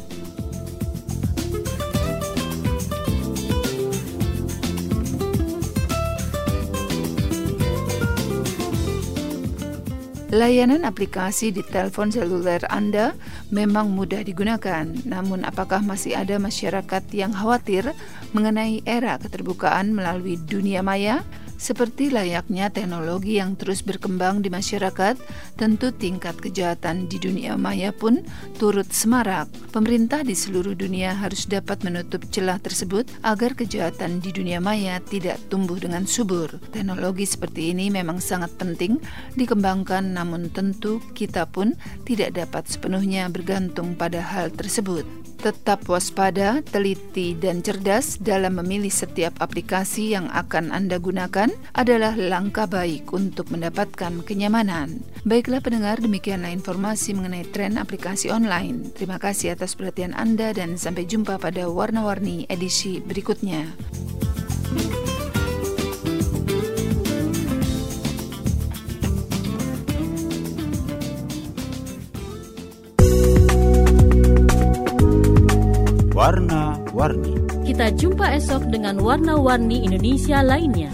Layanan aplikasi di telepon seluler Anda memang mudah digunakan, namun apakah masih ada masyarakat yang khawatir mengenai era keterbukaan melalui dunia maya? Seperti layaknya teknologi yang terus berkembang di masyarakat, tentu tingkat kejahatan di dunia maya pun turut semarak. Pemerintah di seluruh dunia harus dapat menutup celah tersebut agar kejahatan di dunia maya tidak tumbuh dengan subur. Teknologi seperti ini memang sangat penting dikembangkan, namun tentu kita pun tidak dapat sepenuhnya bergantung pada hal tersebut. Tetap waspada, teliti, dan cerdas dalam memilih setiap aplikasi yang akan Anda gunakan adalah langkah baik untuk mendapatkan kenyamanan. Baiklah pendengar, demikianlah informasi mengenai tren aplikasi online. Terima kasih atas perhatian Anda dan sampai jumpa pada Warna-Warni edisi berikutnya. Warna-Warni. Kita jumpa esok dengan Warna-Warni Indonesia lainnya.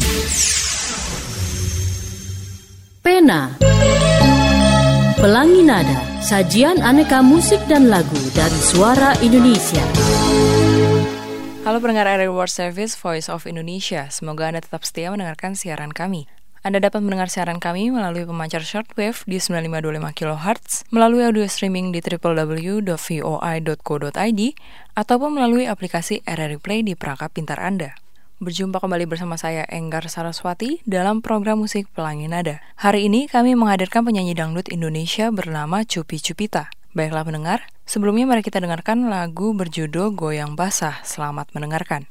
Pena, Pelangi Nada, sajian aneka musik dan lagu dari suara Indonesia. Halo pendengar RRI World Service Voice of Indonesia, semoga Anda tetap setia mendengarkan siaran kami. Anda dapat mendengar siaran kami melalui pemancar shortwave di 9525 kHz, melalui audio streaming di www.voi.co.id, ataupun melalui aplikasi RRI Play di perangkat pintar Anda. Berjumpa kembali bersama saya, Enggar Saraswati, dalam program musik Pelangi Nada. Hari ini kami menghadirkan penyanyi dangdut Indonesia bernama Cupi Cupita. Baiklah pendengar, sebelumnya mari kita dengarkan lagu berjudul Goyang Basah. Selamat mendengarkan.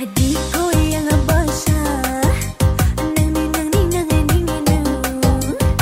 Goyang basah, nang nang nang nang nang nang.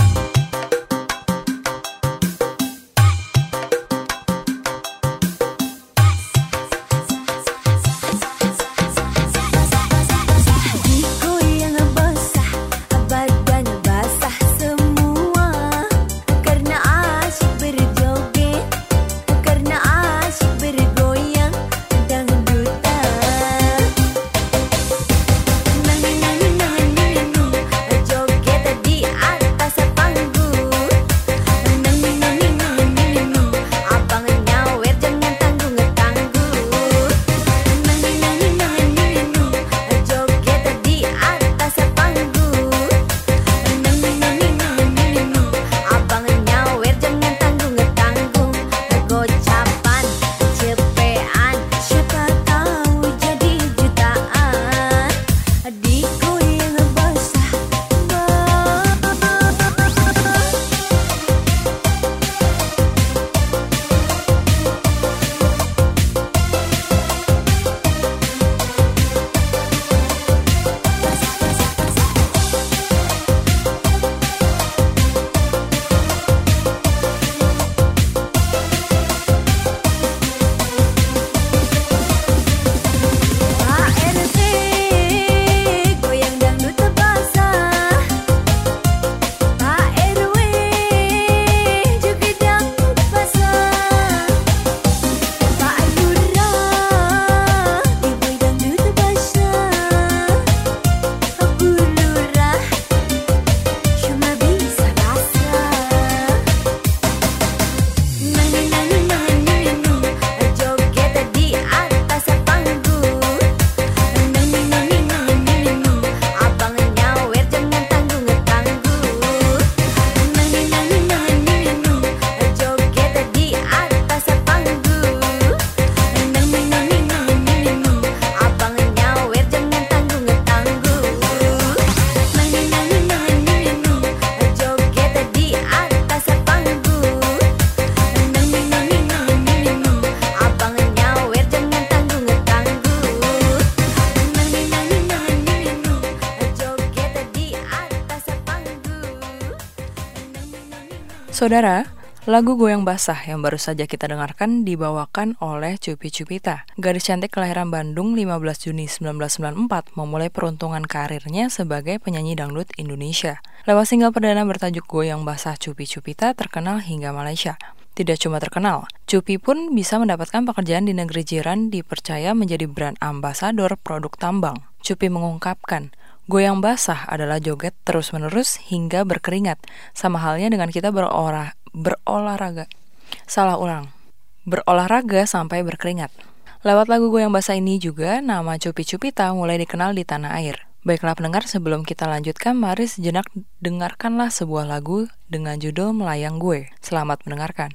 Saudara, lagu Goyang Basah yang baru saja kita dengarkan dibawakan oleh Cupi Cupita. Gadis cantik kelahiran Bandung 15 Juni 1994 memulai peruntungan karirnya sebagai penyanyi dangdut Indonesia. Lewat single perdana bertajuk Goyang Basah, Cupi Cupita terkenal hingga Malaysia. Tidak cuma terkenal, Cupi pun bisa mendapatkan pekerjaan di negeri jiran dipercaya menjadi brand ambasador produk tambang. Cupi mengungkapkan, goyang basah adalah joget terus-menerus hingga berkeringat, sama halnya dengan kita berolahraga. Berolahraga sampai berkeringat. Lewat lagu Goyang Basah ini juga, nama Cupi Cupita mulai dikenal di tanah air. Baiklah pendengar, sebelum kita lanjutkan, mari sejenak dengarkanlah sebuah lagu dengan judul Melayang Gue. Selamat mendengarkan.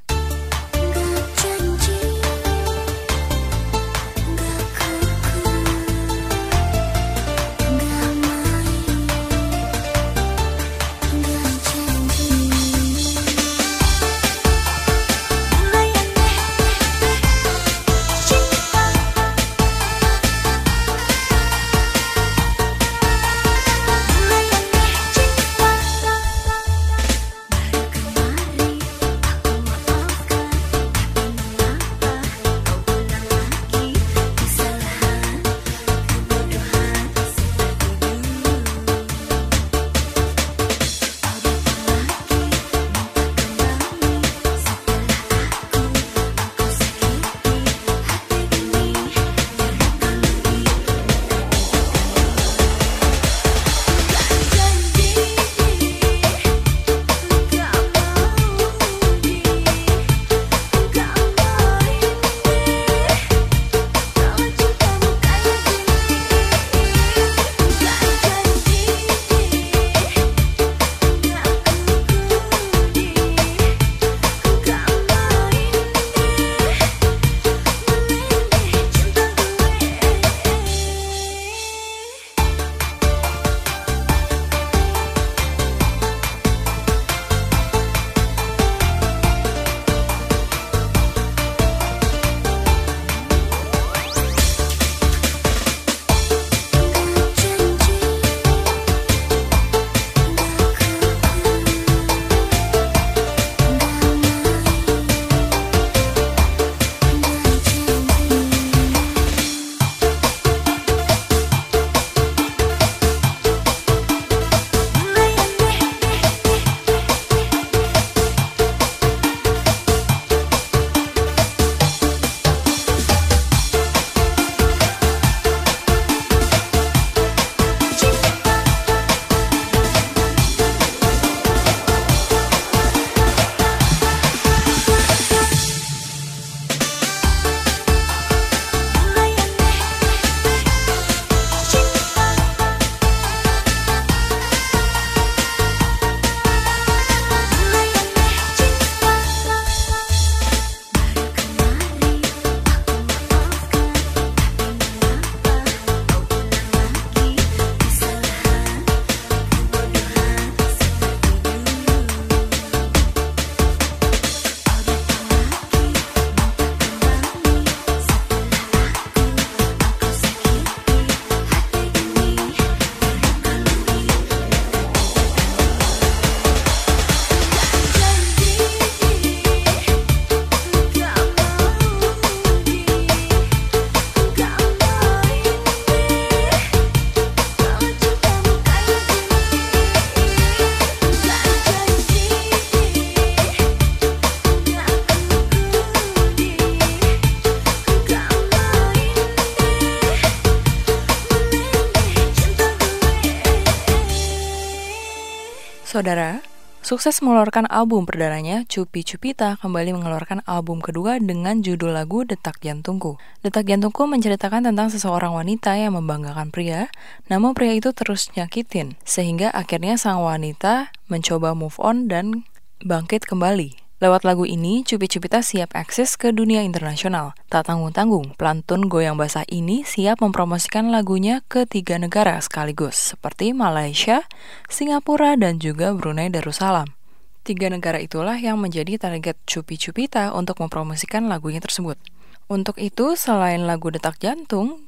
Saudara, sukses mengeluarkan album perdananya, Cupi Cupita kembali mengeluarkan album kedua dengan judul lagu Detak Jantungku. Detak Jantungku menceritakan tentang seseorang wanita yang membanggakan pria, namun pria itu terus nyakitin, sehingga akhirnya sang wanita mencoba move on dan bangkit kembali. Lewat lagu ini, Cupi Cupita siap akses ke dunia internasional. Tak tanggung-tanggung, pelantun Goyang Basah ini siap mempromosikan lagunya ke 3 negara sekaligus, seperti Malaysia, Singapura, dan juga Brunei Darussalam. 3 negara itulah yang menjadi target Cupi Cupita untuk mempromosikan lagunya tersebut. Untuk itu, selain lagu Detak Jantung,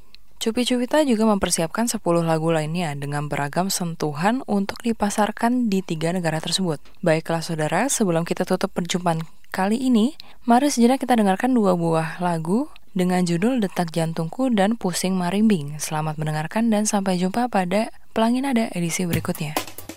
Cupi Cupita juga mempersiapkan 10 lagu lainnya dengan beragam sentuhan untuk dipasarkan di 3 negara tersebut. Baiklah saudara, sebelum kita tutup perjumpaan kali ini, mari sejenak kita dengarkan 2 buah lagu dengan judul Detak Jantungku dan Pusing Marimbing. Selamat mendengarkan dan sampai jumpa pada Pelangi Nada edisi berikutnya.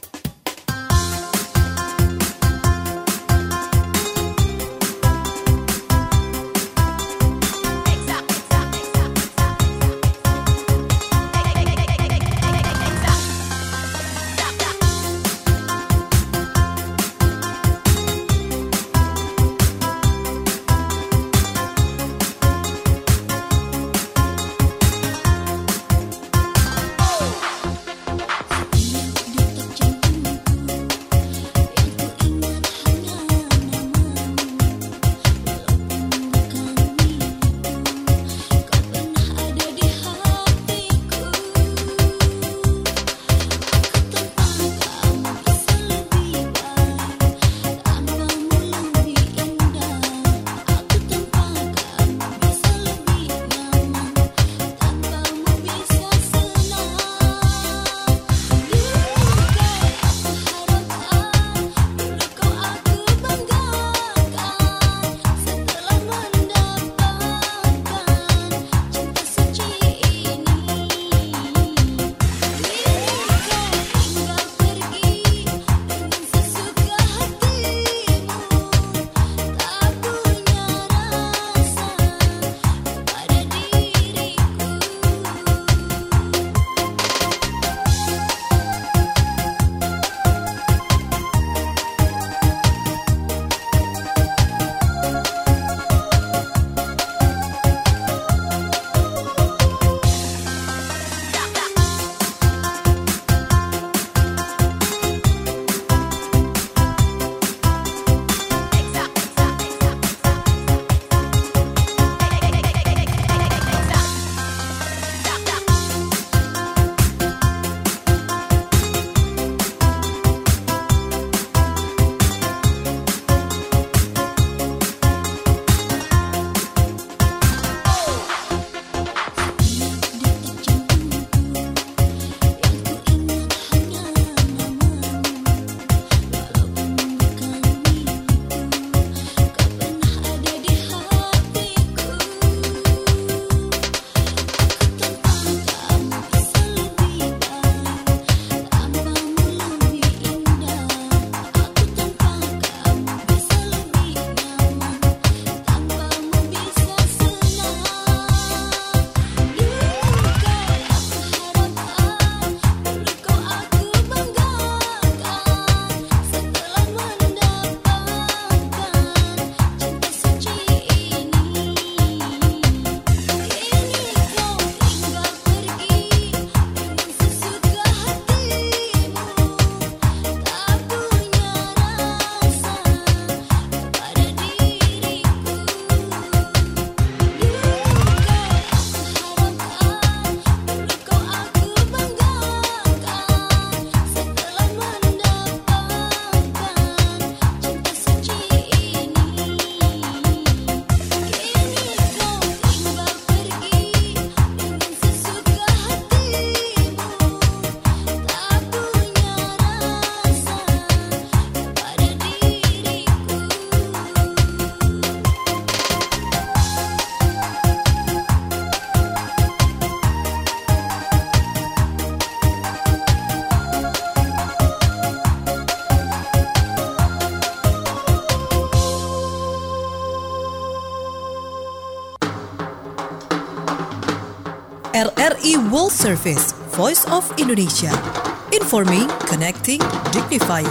RRI World Service, Voice of Indonesia. Informing, connecting, dignifying.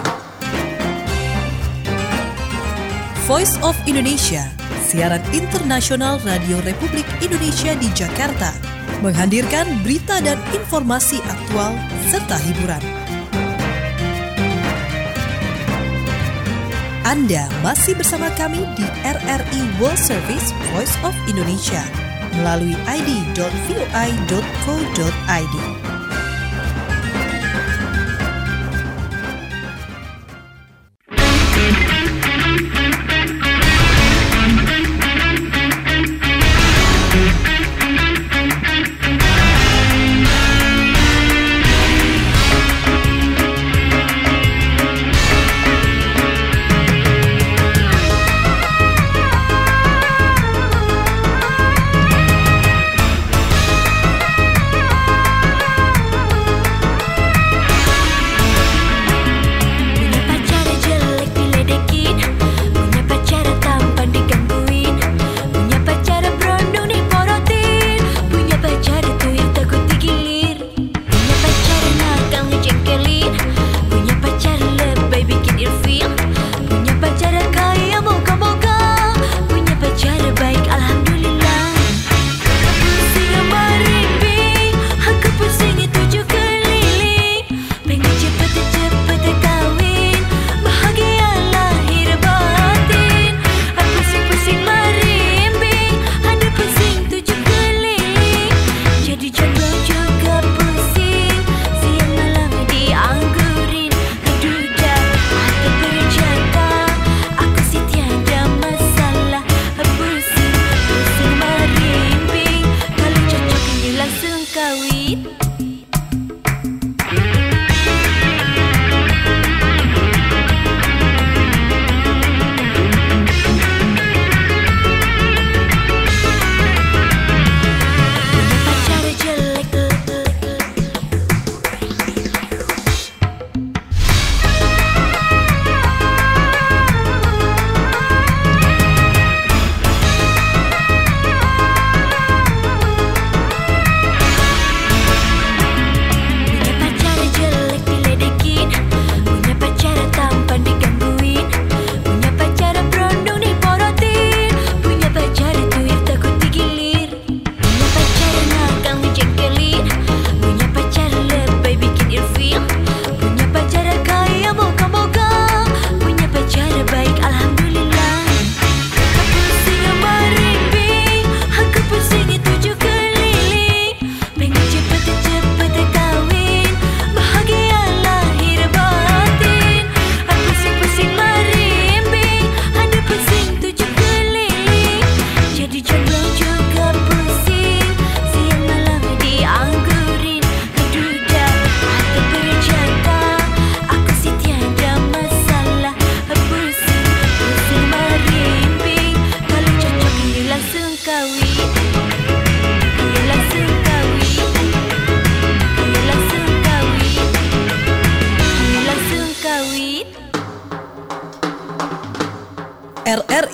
Voice of Indonesia, siaran internasional Radio Republik Indonesia di Jakarta, menghadirkan berita dan informasi aktual serta hiburan. Anda masih bersama kami di RRI World Service, Voice of Indonesia melalui id.voi.co.id.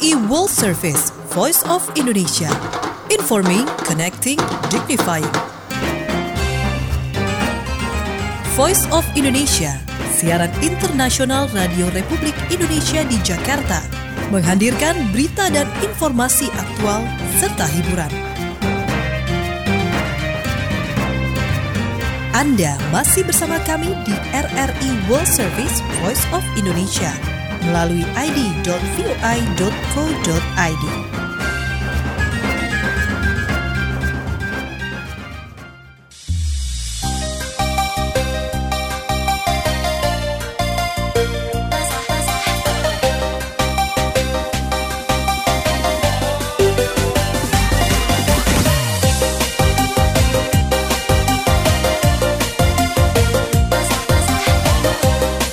RRI World Service, Voice of Indonesia. Informing, connecting, dignifying. Voice of Indonesia, siaran internasional Radio Republik Indonesia di Jakarta, menghadirkan berita dan informasi aktual serta hiburan. Anda masih bersama kami di RRI World Service Voice of Indonesia melalui id.voi.co.id.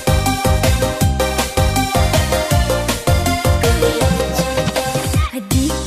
Adik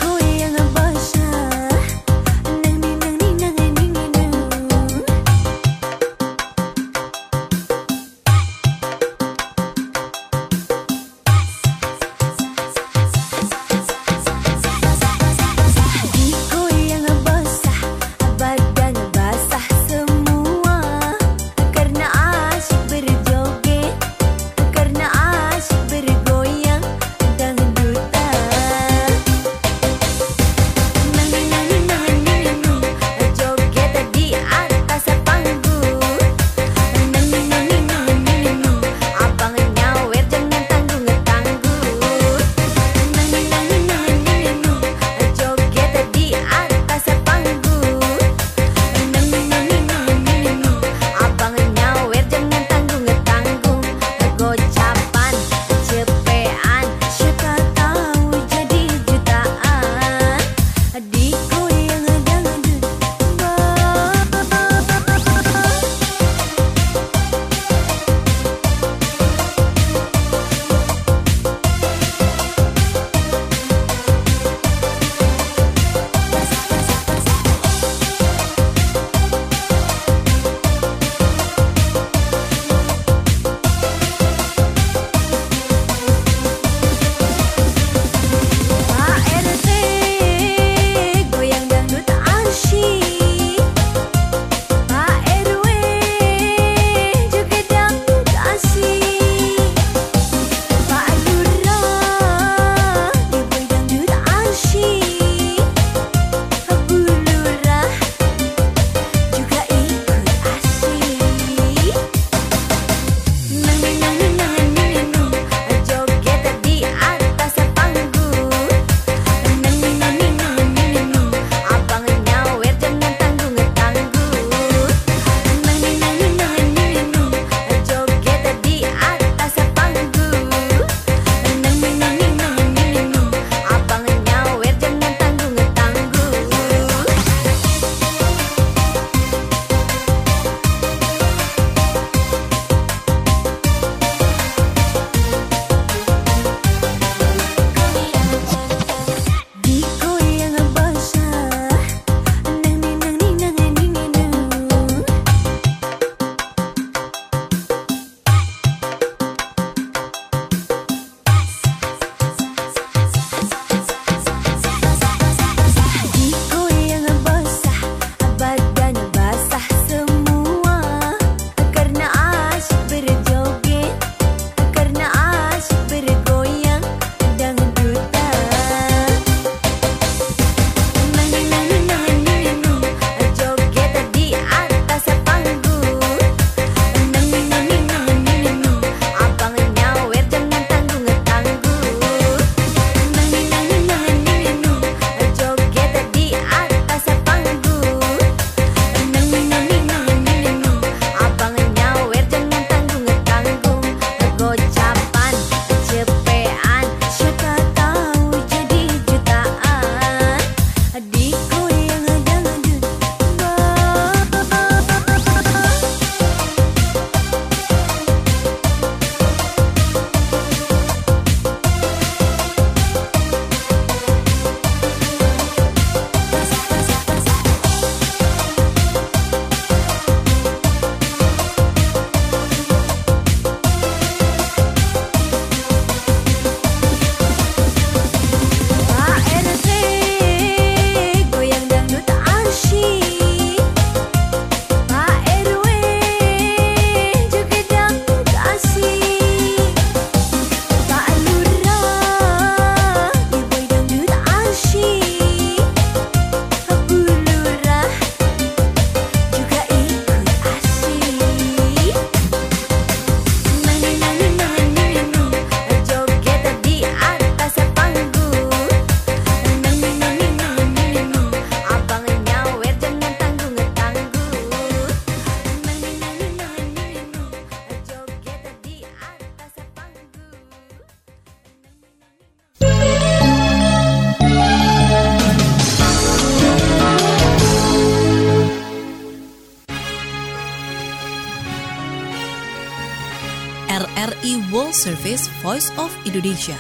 RRI World Service Voice of Indonesia.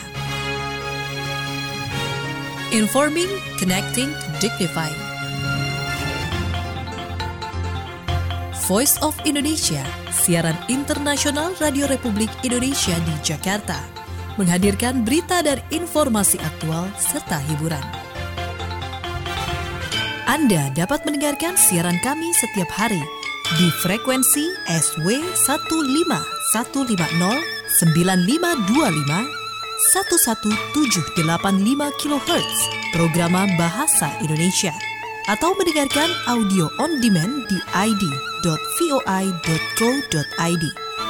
Informing, connecting, dignifying. Voice of Indonesia, siaran internasional Radio Republik Indonesia di Jakarta, menghadirkan berita dan informasi aktual serta hiburan. Anda dapat mendengarkan siaran kami setiap hari di frekuensi SW 15150 9525 11785 kHz Programa Bahasa Indonesia, atau mendengarkan audio on demand di id.voi.co.id.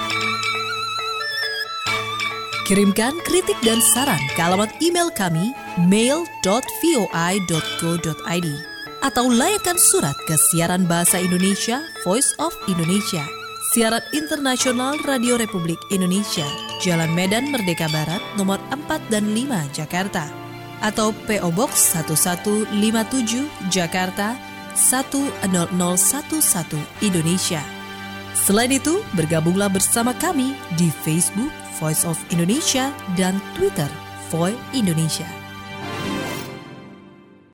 Kirimkan kritik dan saran ke alamat email kami mail.voi.co.id atau layangkan surat ke siaran Bahasa Indonesia Voice of Indonesia, siaran internasional Radio Republik Indonesia, Jalan Medan Merdeka Barat, nomor 4 dan 5, Jakarta, atau PO Box 1157, Jakarta 10011, Indonesia. Selain itu, bergabunglah bersama kami di Facebook Voice of Indonesia dan Twitter Voi Indonesia.